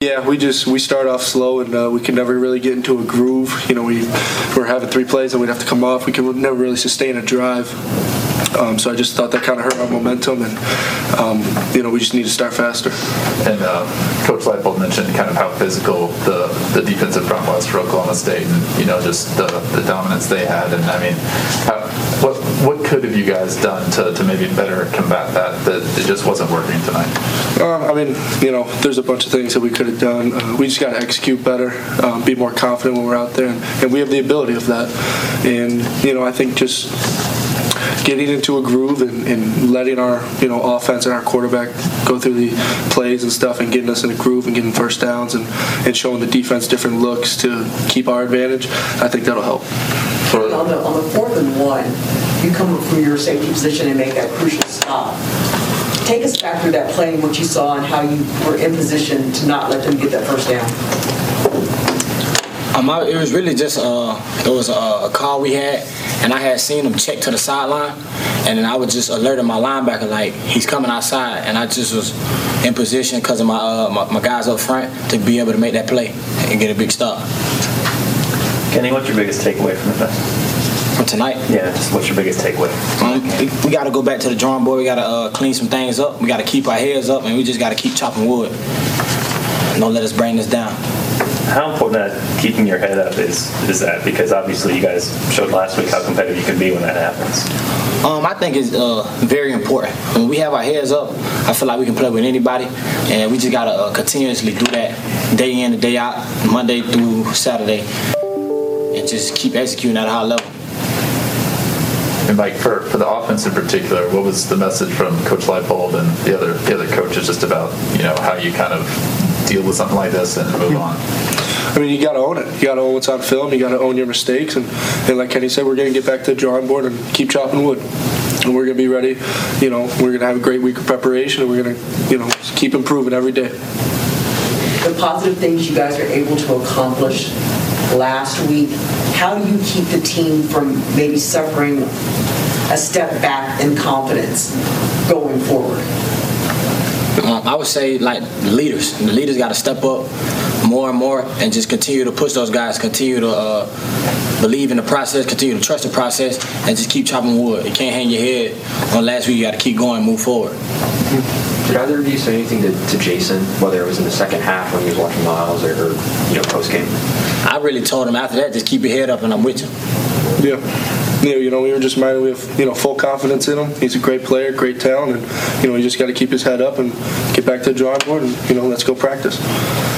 Yeah, we start off slow and we could never really get into a groove. You know, we're having 3 plays and we'd have to come off. We could never really sustain a drive. So I just thought that kind of hurt our momentum, and we just need to start faster. And Coach Leipold mentioned kind of how physical the defensive front was for Oklahoma State, and just the dominance they had. And I mean, what could have you guys done to maybe better combat that it just wasn't working tonight? There's a bunch of things that we could have done. We just got to execute better, be more confident when we're out there, and we have the ability of that. And I think just getting into a groove and letting our offense and our quarterback go through the plays and stuff, and getting us in a groove and getting first downs and showing the defense different looks to keep our advantage, I think that'll help. On the 4th and 1, you come from your safety position and make that crucial stop. Take us back through that play and what you saw and how you were in position to not let them get that first down. It was really just a call we had, and I had seen him check to the sideline, and then I was just alerting my linebacker like he's coming outside, and I just was in position because of my guys up front to be able to make that play and get a big stop. Kenny, what's your biggest takeaway from the From tonight? Yeah, just what's your biggest takeaway? We got to go back to the drawing board. We got to clean some things up. We got to keep our heads up, and we just got to keep chopping wood. Don't let us bring this down. How important that keeping your head up is that? Because obviously you guys showed last week how competitive you can be when that happens. I think it's very important. When we have our heads up, I feel like we can play with anybody, and we just got to continuously do that day in and day out, Monday through Saturday, and just keep executing at a high level. And Mike, for the offense in particular, what was the message from Coach Leipold and the other coaches just about how you kind of deal with something like this and move on? You got to own it. You got to own what's on film. You got to own your mistakes. And like Kenny said, we're going to get back to the drawing board and keep chopping wood. And we're going to be ready. We're going to have a great week of preparation, and we're going to, keep improving every day. The positive things you guys are able to accomplish last week, how do you keep the team from maybe suffering a step back in confidence going forward? I would say, like, the leaders got to step up more and more and just continue to push those guys, continue to believe in the process, continue to trust the process, and just keep chopping wood. You can't hang your head on last week. You got to keep going and move forward. Did either of you say anything to Jason, whether it was in the second half when he was watching Miles or post-game? I really told him after that, just keep your head up and I'm with you. Yeah. We were just reminded we have, full confidence in him. He's a great player, great talent, and, he just got to keep his head up and get back to the drawing board and, let's go practice.